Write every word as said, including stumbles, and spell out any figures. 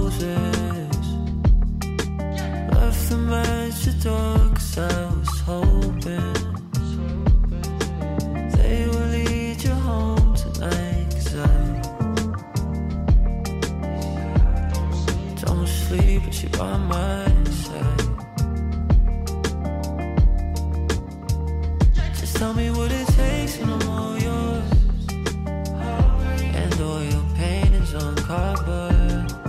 roses. Left them at your door 'cause I was hoping they will lead you home tonight. 'Cause I don't sleep but you're by my side. Just tell me what it